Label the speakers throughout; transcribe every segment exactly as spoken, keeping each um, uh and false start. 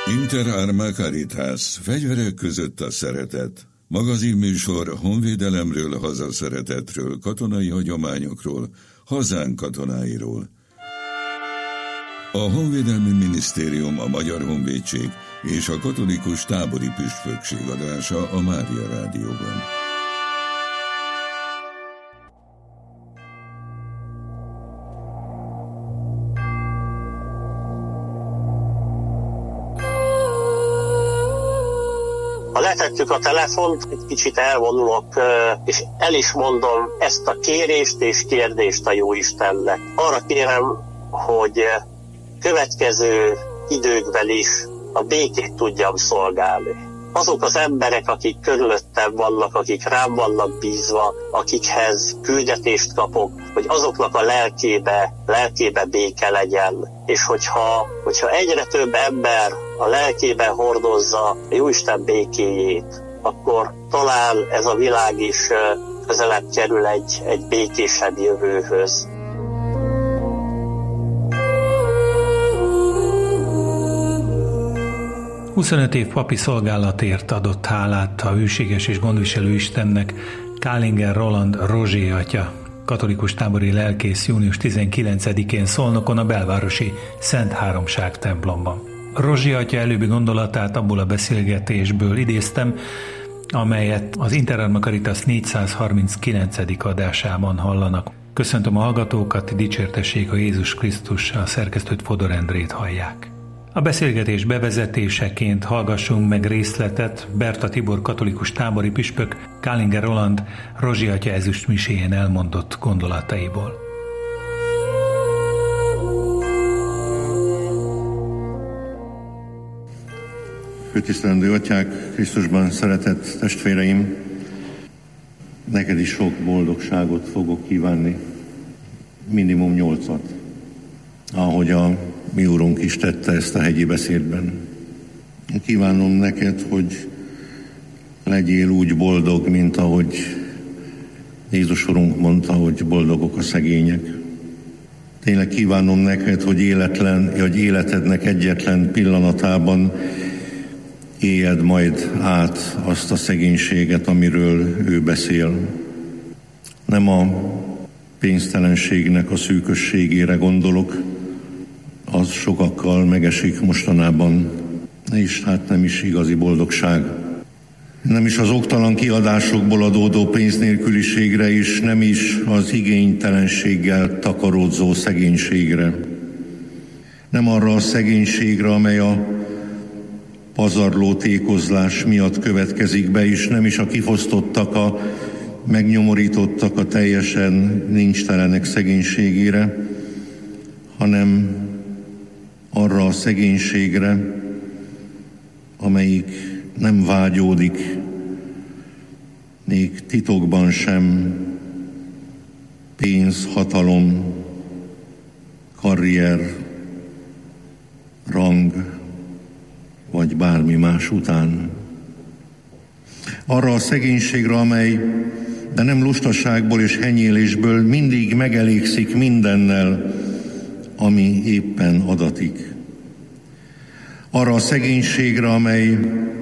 Speaker 1: Inter Arma Caritas, fegyverek között a szeretet. Magazinműsor honvédelemről, hazaszeretetről, katonai hagyományokról, hazánk katonáiról. A Honvédelmi Minisztérium, a Magyar Honvédség és a Katolikus Tábori Püspökség adása a Mária Rádióban.
Speaker 2: Ha letettük a telefont, egy kicsit elvonulok, és el is mondom ezt a kérést és kérdést a Jóistennek. Arra kérem, hogy következő időkben is a békét tudjam szolgálni. Azok az emberek, akik körülöttem vannak, akik rám vannak bízva, akikhez küldetést kapok, hogy azoknak a lelkébe, lelkébe béke legyen. És hogyha, hogyha egyre több ember a lelkébe hordozza a Jóisten békéjét, akkor talán ez a világ is közelebb kerül egy, egy békésebb jövőhöz.
Speaker 3: huszonöt év papi szolgálatért adott hálát a hűséges és gondviselő Istennek Kálinger Roland Rozsé atya, katolikus tábori lelkész június tizenkilencedikén Szolnokon a belvárosi Szent Háromság templomban. Rozsé atya előbbi gondolatát abból a beszélgetésből idéztem, amelyet az Inter Arma Caritas négyszázharminckilencedik adásában hallanak. Köszöntöm a hallgatókat, dicsértessék a Jézus Krisztus, a szerkesztőt Fodor Endrét hallják. A beszélgetés bevezetéseként hallgassunk meg részletet Berta Tibor katolikus tábori püspök Kálinger Roland Rozsé atya ezüstmiséjén elmondott gondolataiból.
Speaker 4: Főtisztelendő atyák, Krisztusban szeretett testvéreim, neked is sok boldogságot fogok kívánni, minimum nyolcat, ahogy a mi Úrunk is tette ezt a hegyi beszédben. Kívánom neked, hogy legyél úgy boldog, mint ahogy Jézus Urunk mondta, hogy boldogok a szegények. Tényleg kívánom neked, hogy életlen, hogy életednek egyetlen pillanatában éljed majd át azt a szegénységet, amiről ő beszél. Nem a pénztelenségnek a szűkösségére gondolok, az sokakkal megesik mostanában, és hát nem is igazi boldogság. Nem is az oktalan kiadásokból adódó pénznélküliségre, és nem is az igénytelenséggel takaródzó szegénységre. Nem arra a szegénységre, amely a pazarló tékozlás miatt következik be, és nem is a kifosztottak, a megnyomorítottak, a teljesen nincstelenek szegénységére, hanem arra a szegénységre, amelyik nem vágyódik, még titokban sem, pénz, hatalom, karrier, rang, vagy bármi más után. Arra a szegénységre, amely, de nem lustaságból és henyélésből mindig megelégszik mindennel, ami éppen adatik. Arra a szegénységre, amely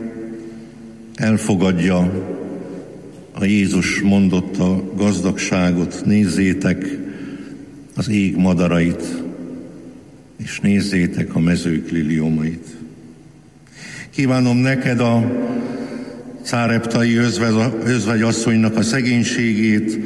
Speaker 4: elfogadja a Jézus mondotta gazdagságot, nézzétek az ég madarait, és nézzétek a mezők liliomait. Kívánom neked a Cáreptai özvegyasszonynak a szegénységét,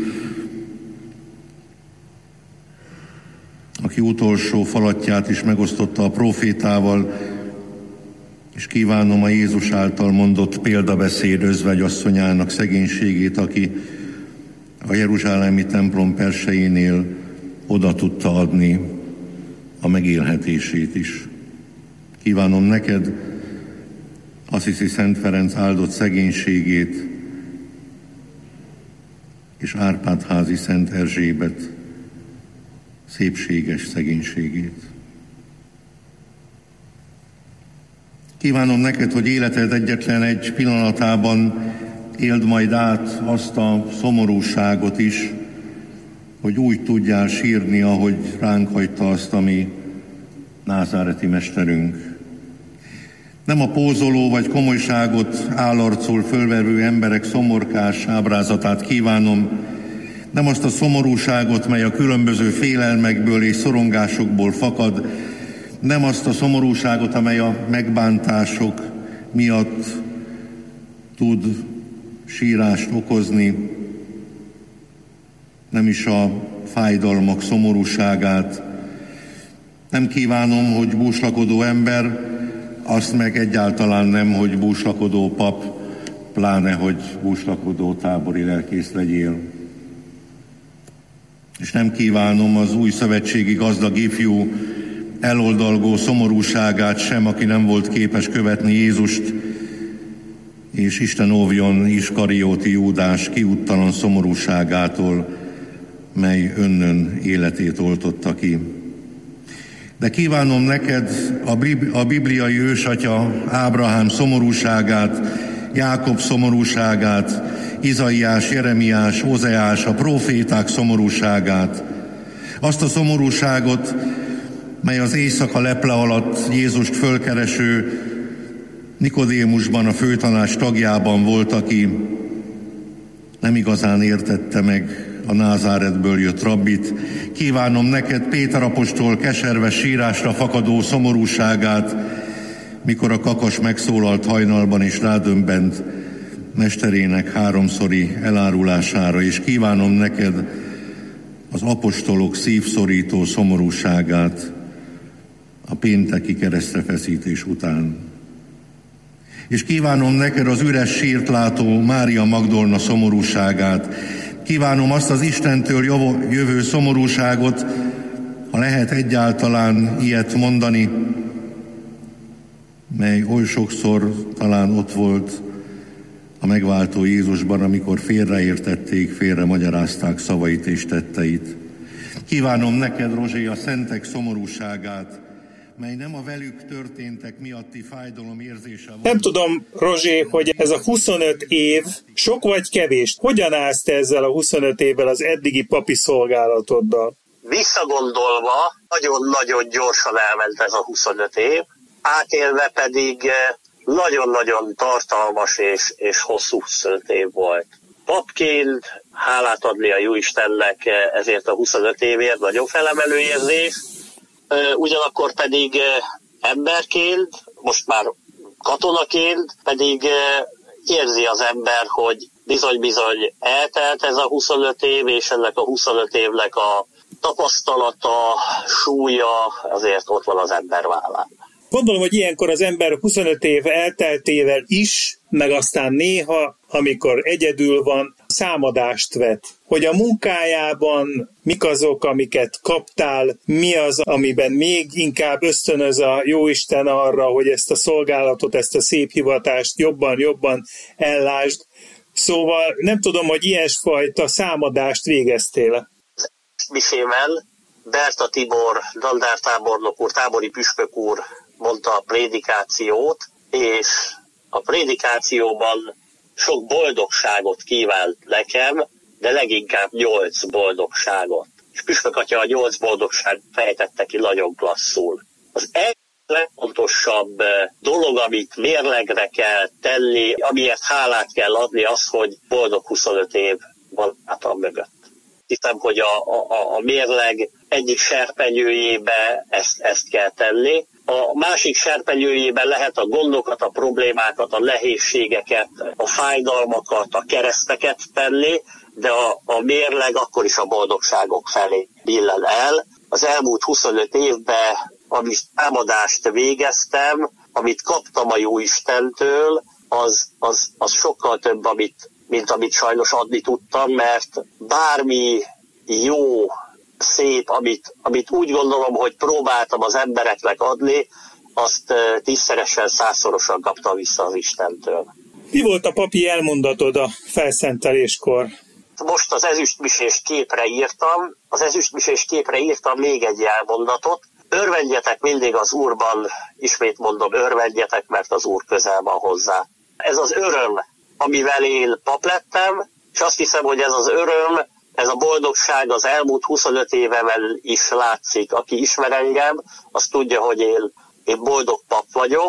Speaker 4: aki utolsó falatját is megosztotta a prófétával, és kívánom a Jézus által mondott példabeszéd özvegyasszonyának szegénységét, aki a jeruzsálemi templom persejénél oda tudta adni a megélhetését is. Kívánom neked Assisi Szent Ferenc áldott szegénységét, és Árpád-házi Szent Erzsébet szépséges szegénységét. Kívánom neked, hogy életed egyetlen egy pillanatában éld majd át azt a szomorúságot is, hogy úgy tudjál sírni, ahogy ránk hagyta azt a mi názáreti mesterünk. Nem a pózoló vagy komolyságot állarcul fölvevő emberek szomorkás ábrázatát kívánom, nem azt a szomorúságot, mely a különböző félelmekből és szorongásokból fakad, nem azt a szomorúságot, amely a megbántások miatt tud sírást okozni, nem is a fájdalmak szomorúságát. Nem kívánom, hogy búslakodó ember, azt meg egyáltalán nem, hogy búslakodó pap, pláne, hogy búslakodó tábori lelkész legyél. És nem kívánom az új szövetségi gazdag ifjú eloldalgó szomorúságát sem, aki nem volt képes követni Jézust, és Isten óvjon Iskarióti Júdás kiúttalan szomorúságától, mely önnön életét oltotta ki. De kívánom neked a bibliai ősatya Ábrahám szomorúságát, Jákob szomorúságát, Izaiás, Jeremiás, Ózeás, a próféták szomorúságát, azt a szomorúságot, mely az éjszaka leple alatt Jézust fölkereső Nikodémusban, a főtanács tagjában volt, aki nem igazán értette meg a Názáretből jött rabbit. Kívánom neked Péter apostol keserves sírásra fakadó szomorúságát, mikor a kakas megszólalt hajnalban és rádöbbent mesterének háromszori elárulására, és kívánom neked az apostolok szívszorító szomorúságát a pénteki keresztrefeszítés után. És kívánom neked az üres sírt látó Mária Magdolna szomorúságát. Kívánom azt az Istentől jövő szomorúságot, ha lehet egyáltalán ilyet mondani, mely oly sokszor talán ott volt a megváltó Jézusban, amikor félreértették, félre magyarázták szavait és tetteit. Kívánom neked, Rozsé, a szentek szomorúságát, mely nem a velük történtek miatti fájdalom érzése van.
Speaker 5: Nem tudom, Rozsé, hogy ez a huszonöt év sok vagy kevés. Hogyan állsz te ezzel a huszonöt évvel az eddigi papi szolgálatoddal?
Speaker 2: Visszagondolva, nagyon-nagyon gyorsan elment ez a huszonöt év, átélve pedig nagyon-nagyon tartalmas és, és hosszú huszonöt év volt. Papként hálát adni a Jóistennek ezért a huszonöt évért, nagyon felemelő érzés, ugyanakkor pedig emberként, most már katonaként pedig érzi az ember, hogy bizony-bizony eltelt ez a huszonöt év, és ennek a huszonöt évnek a tapasztalata, súlya azért ott van az ember vállán.
Speaker 5: Gondolom, hogy ilyenkor az ember huszonöt év elteltével is, meg aztán néha, amikor egyedül van, számadást vet. Hogy a munkájában mik azok, amiket kaptál, mi az, amiben még inkább ösztönöz a Jóisten arra, hogy ezt a szolgálatot, ezt a szép hivatást jobban-jobban ellásd. Szóval nem tudom, hogy ilyesfajta számadást végeztél.
Speaker 2: Misémen Berta Tibor, dandártábornok úr, tábori püspök úr mondta a prédikációt, és a prédikációban sok boldogságot kívánt nekem, de leginkább nyolc boldogságot. És püspök atya a nyolc boldogság fejtette ki nagyon klasszul. Az egyik legfontosabb dolog, amit mérlegre kell tenni, amiért hálát kell adni, az, hogy boldog huszonöt év van hátam mögött. Hiszem, hogy a, a, a mérleg egyik serpenyőjébe ezt, ezt kell tenni. A másik serpenyőjében lehet a gondokat, a problémákat, a nehézségeket, a fájdalmakat, a kereszteket tenni, de a, a mérleg akkor is a boldogságok felé billen el. Az elmúlt huszonöt évben, amit támadást végeztem, amit kaptam a Jóistentől, az, az, az sokkal több, amit, mint amit sajnos adni tudtam, mert bármi jó, szép, amit, amit úgy gondolom, hogy próbáltam az embereknek adni, azt tízszeresen, százszorosan kaptam vissza az Istentől.
Speaker 5: Mi volt a papi elmondatod a felszenteléskor?
Speaker 2: Most az ezüstmisés képre írtam, az ezüstmisés képre írtam még egy elmondatot. Örvendjetek mindig az Úrban, ismét mondom, örvendjetek, mert az Úr közel van hozzá. Ez az öröm, amivel én pap lettem, és azt hiszem, hogy ez az öröm, ez a boldogság az elmúlt huszonöt évemen is látszik. Aki ismer engem, az tudja, hogy én, én boldog pap vagyok,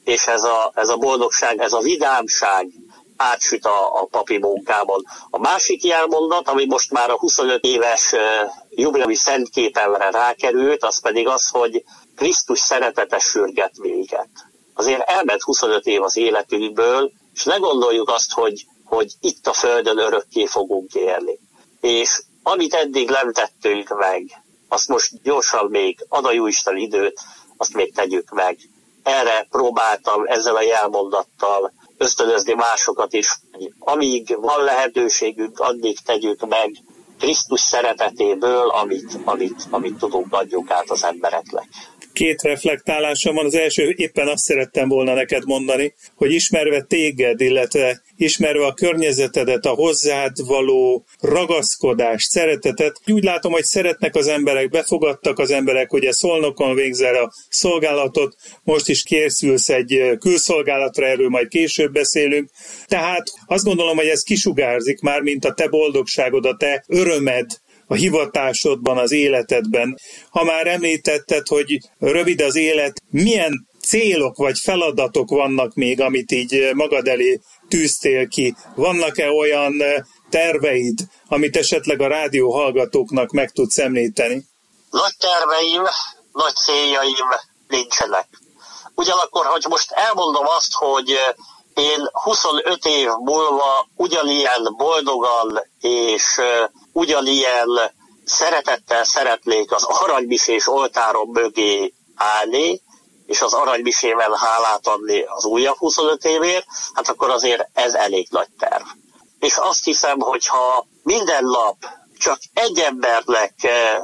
Speaker 2: és ez a, ez a boldogság, ez a vidámság átsüt a, a papi munkában. A másik jelmondat, ami most már a huszonöt éves uh, jubileumi szentképemre rákerült, az pedig az, hogy Krisztus szeretete sürget minket. Azért elment huszonöt év az életünkből, és ne gondoljuk azt, hogy, hogy itt a Földön örökké fogunk élni. És amit eddig nem tettünk meg, azt most gyorsan még ad a Jóisten időt, azt még tegyük meg. Erre próbáltam ezzel a jelmondattal ösztönözni másokat is, hogy amíg van lehetőségünk, addig tegyük meg Krisztus szeretetéből, amit, amit, amit tudunk, adjuk át az embereknek.
Speaker 5: Két reflektálásom van. Az első, éppen azt szerettem volna neked mondani, hogy ismerve téged, illetve ismerve a környezetedet, a hozzád való ragaszkodást, szeretetet, úgy látom, hogy szeretnek az emberek, befogadtak az emberek, ugye Szolnokon végzel a szolgálatot, most is készülsz egy külszolgálatra, erről majd később beszélünk. Tehát azt gondolom, hogy ez kisugárzik már, mint a te boldogságod, a te örömed, a hivatásodban, az életedben. Ha már említetted, hogy rövid az élet, milyen célok vagy feladatok vannak még, amit így magad elé tűztél ki? Vannak-e olyan terveid, amit esetleg a rádió hallgatóknak meg tudsz említeni?
Speaker 2: Nagy terveim, nagy céljaim nincsenek. Ugyanakkor, hogy most elmondom azt, hogy én huszonöt év múlva ugyanilyen boldogan és ugyanilyen szeretettel szeretnék az aranymisés oltárom mögé állni, és az aranymisével hálát adni az újabb huszonöt évért, hát akkor azért ez elég nagy terv. És azt hiszem, hogyha minden nap csak egy embernek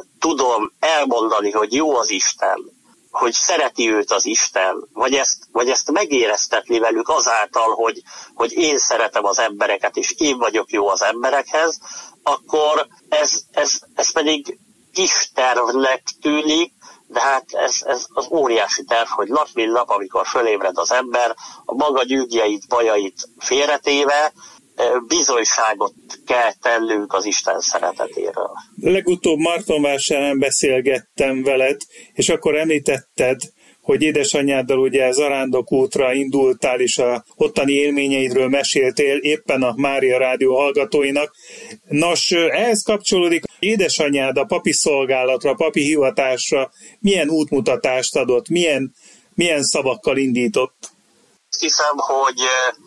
Speaker 2: tudom elmondani, hogy jó az Isten, hogy szereti őt az Isten, vagy ezt, vagy ezt megéreztetni velük azáltal, hogy, hogy én szeretem az embereket, és én vagyok jó az emberekhez, akkor ez, ez, ez pedig kis tervnek tűnik, de hát ez, ez az óriási terv, hogy nap mint nap, amikor fölébred az ember, a maga gyűgjeit, bajait félretéve, bizonyságot kell tennünk az Isten szeretetéről.
Speaker 5: Legutóbb Martonvásárán beszélgettem veled, és akkor említetted, hogy édesanyáddal ugye zarándokútra indultál, és a ottani élményeidről meséltél éppen a Mária Rádió hallgatóinak. Nos, ehhez kapcsolódik, édesanyád a papi szolgálatra, a papi hivatásra milyen útmutatást adott, milyen, milyen szavakkal indított?
Speaker 2: Azt hiszem, hogy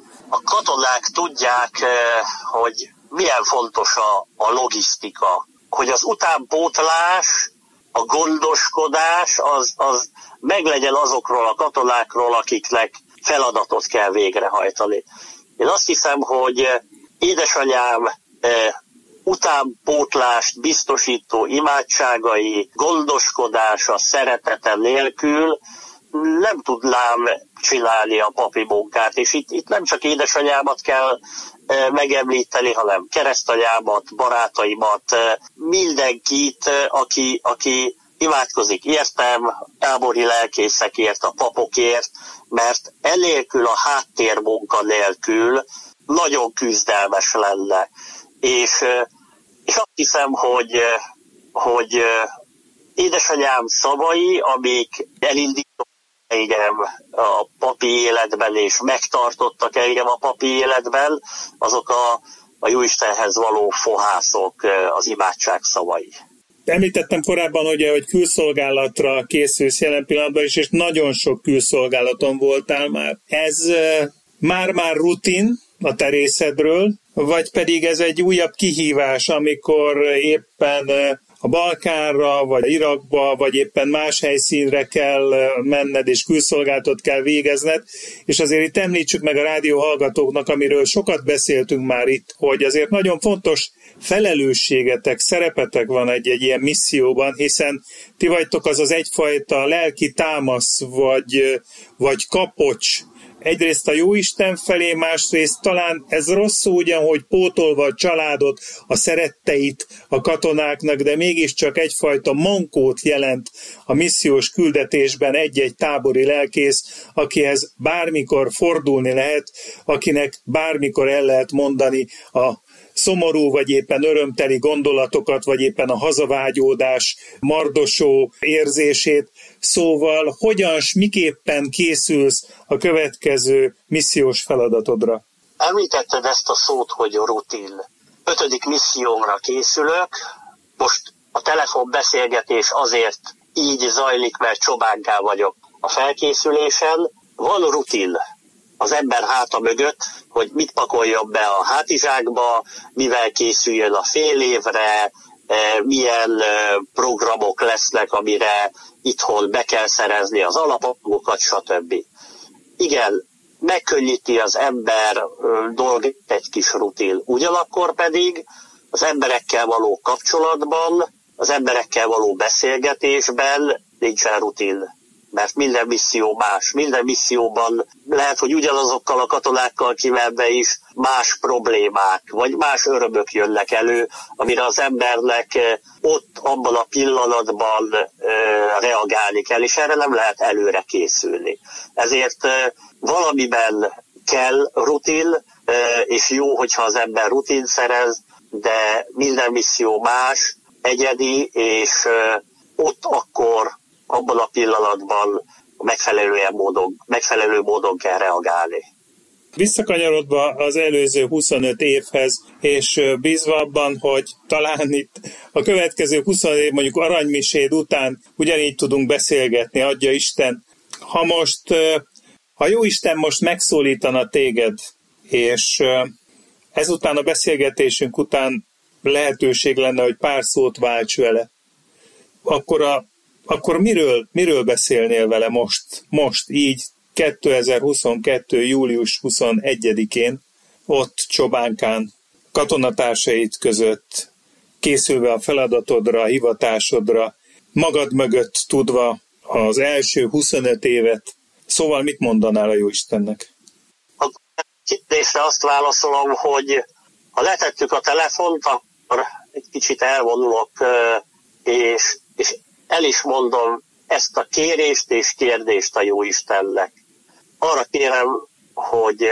Speaker 2: a katonák tudják, hogy milyen fontos a, a logisztika, hogy az utánpótlás, a gondoskodás az, az meglegyen azokról a katonákról, akiknek feladatot kell végrehajtani. Én azt hiszem, hogy édesanyám utánpótlást biztosító imádságai, gondoskodása, szeretete nélkül nem tudnám csinálni a papi munkát, és itt, itt nem csak édesanyámat kell e, megemlíteni, hanem keresztanyámat, barátaimat, e, mindenkit, e, aki, aki imádkozik értem, tábori lelkészekért, a papokért, mert enélkül, a háttérmunka nélkül nagyon küzdelmes lenne. És, e, és azt hiszem, hogy, hogy édesanyám szavai, amik elindítottak engem a papi életben, és megtartottak engem a papi életben, azok a, a Jóistenhez való fohászok, az imádság szavai.
Speaker 5: Említettem korábban, ugye, hogy külszolgálatra készülsz jelen pillanatban is, és nagyon sok külszolgálaton voltál már. Ez már-már rutin a te részedről, vagy pedig ez egy újabb kihívás, amikor éppen a Balkánra, vagy Irakba, vagy éppen más helyszínre kell menned, és külszolgálatot kell végezned, és azért itt említsük meg a rádió hallgatóknak, amiről sokat beszéltünk már itt, hogy azért nagyon fontos felelősségetek, szerepetek van egy-egy ilyen misszióban, hiszen ti vagytok az az egyfajta lelki támasz, vagy, vagy kapocs, egyrészt a Jóisten felé, másrészt talán ez rossz szó ugyan, hogy pótolva a családot, a szeretteit a katonáknak, de mégiscsak egyfajta mankót jelent a missziós küldetésben egy-egy tábori lelkész, akihez bármikor fordulni lehet, akinek bármikor el lehet mondani a szomorú, vagy éppen örömteli gondolatokat, vagy éppen a hazavágyódás mardosó érzését. Szóval hogyan s miképpen készülsz a következő missziós feladatodra?
Speaker 2: Említetted ezt a szót, hogy rutin. Ötödik missziómra készülök. Most a telefonbeszélgetés azért így zajlik, mert csobánká vagyok a felkészülésen. Van rutin az ember háta mögött, hogy mit pakoljon be a hátizsákba, mivel készüljön a fél évre, milyen programok lesznek, amire itthon be kell szerezni az alapanyagokat, stb. Igen, megkönnyíti az ember dolgát egy kis rutin. Ugyanakkor pedig az emberekkel való kapcsolatban, az emberekkel való beszélgetésben nincsen rutin. Mert minden misszió más. Minden misszióban lehet, hogy ugyanazokkal a katonákkal kimenve is más problémák, vagy más örömök jönnek elő, amire az embernek ott, abban a pillanatban reagálni kell, és erre nem lehet előre készülni. Ezért valamiben kell rutin, és jó, hogyha az ember rutin szerez, de minden misszió más, egyedi, és ott akkor abban a pillanatban megfelelő módon, megfelelő módon kell reagálni.
Speaker 5: Visszakanyarodva az előző huszonöt évhez, és bízva abban, hogy talán itt a következő huszonöt év, mondjuk aranymiséd után ugyanígy tudunk beszélgetni, adja Isten. Ha most, ha jó Isten most megszólítana téged, és ezután a beszélgetésünk után lehetőség lenne, hogy pár szót válts vele, akkor a akkor miről, miről beszélnél vele most, most így kétezer-huszonkettő. július huszonegyedikén, ott Csobánkán, katonatársait között, készülve a feladatodra, a hivatásodra, magad mögött tudva az első huszonöt évet, szóval mit mondanál a Jóistennek?
Speaker 2: A kérdésre azt válaszolom, hogy ha letettük a telefont, akkor egy kicsit elvonulok, és, és el is mondom ezt a kérést és kérdést a Jóistennek. Arra kérem, hogy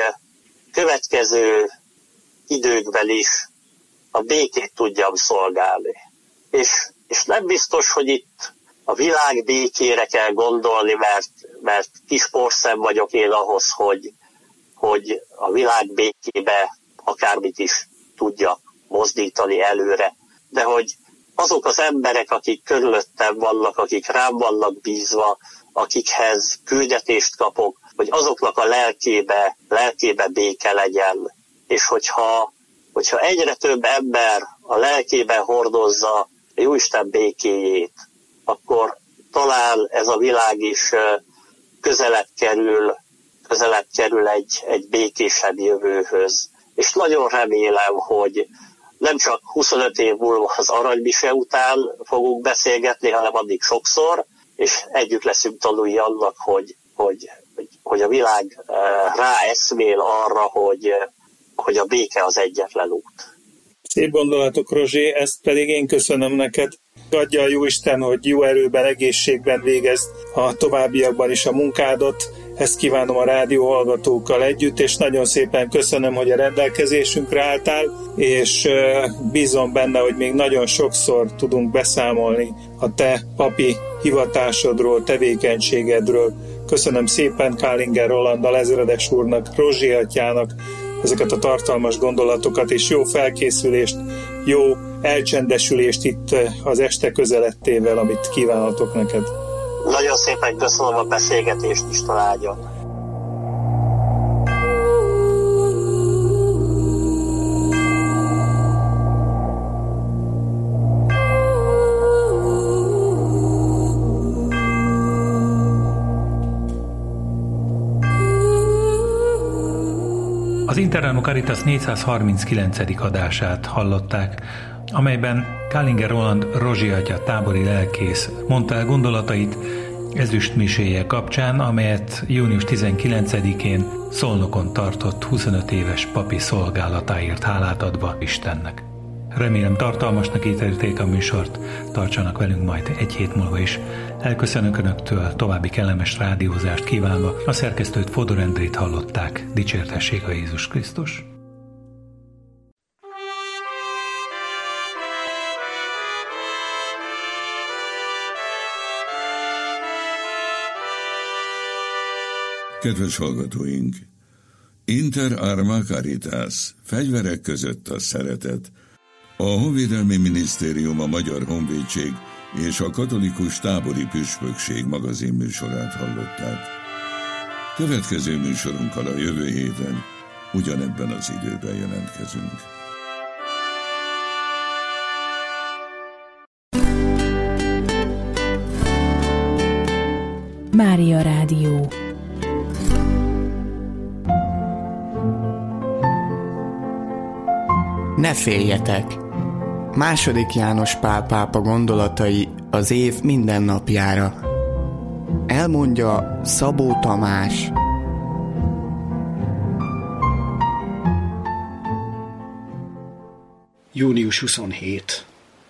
Speaker 2: következő időkben is a békét tudjam szolgálni. És, és nem biztos, hogy itt a világ békére kell gondolni, mert, mert kis porszem vagyok én ahhoz, hogy, hogy a világ békébe akármit is tudja mozdítani előre. De hogy azok az emberek, akik körülöttem vannak, akik rám vannak bízva, akikhez küldetést kapok, hogy azoknak a lelkébe, lelkébe béke legyen. És hogyha, hogyha egyre több ember a lelkébe hordozza a Jóisten békéjét, akkor talán ez a világ is közelebb kerül, közelebb kerül egy, egy békésebb jövőhöz. És nagyon remélem, hogy nem csak huszonöt év múlva az aranymise után fogunk beszélgetni, hanem addig sokszor, és együtt leszünk tanulni annak, hogy, hogy, hogy a világ ráeszmél arra, hogy, hogy a béke az egyetlen út.
Speaker 5: Szép gondolatok, Rozsé, ezt pedig én köszönöm neked. Adja a Jóisten, hogy jó erőben, egészségben végezd a továbbiakban is a munkádat. Ezt kívánom a rádió hallgatókkal együtt, és nagyon szépen köszönöm, hogy a rendelkezésünkre álltál, és bízom benne, hogy még nagyon sokszor tudunk beszámolni a te papi hivatásodról, tevékenységedről. Köszönöm szépen Kálinger Roland alezredes úrnak, Rozsé atyának ezeket a tartalmas gondolatokat, és jó felkészülést, jó elcsendesülést itt az este közelettével, amit kívánhatok neked.
Speaker 2: Nagyon szépen köszönöm a beszélgetést, Isten áldjon.
Speaker 3: Az Interanum Caritas négyszázharminckilencedik adását hallották, amelyben Kálinger Roland Rozsé atya tábori lelkész mondta el gondolatait ezüstmiséje kapcsán, amelyet június tizenkilencedikén Szolnokon tartott huszonöt éves papi szolgálatáért hálát adva Istennek. Remélem tartalmasnak ítélték a műsort, tartsanak velünk majd egy hét múlva is. Elköszönök Önöktől, további kellemes rádiózást kívánva, a szerkesztőt Fodor Endrét hallották, dicsértessék a Jézus Krisztus.
Speaker 1: Kedves hallgatóink! Inter arma caritas, fegyverek között a szeretet. A Honvédelmi Minisztérium, a Magyar Honvédség és a Katolikus Tábori Püspökség magazinműsorát hallották. Következő műsorunkkal a jövő héten ugyanebben az időben jelentkezünk.
Speaker 6: Mária Rádió.
Speaker 7: Ne féljetek! Második János Pál pápa gondolatai az év minden napjára. Elmondja Szabó Tamás.
Speaker 8: június huszonhetedike.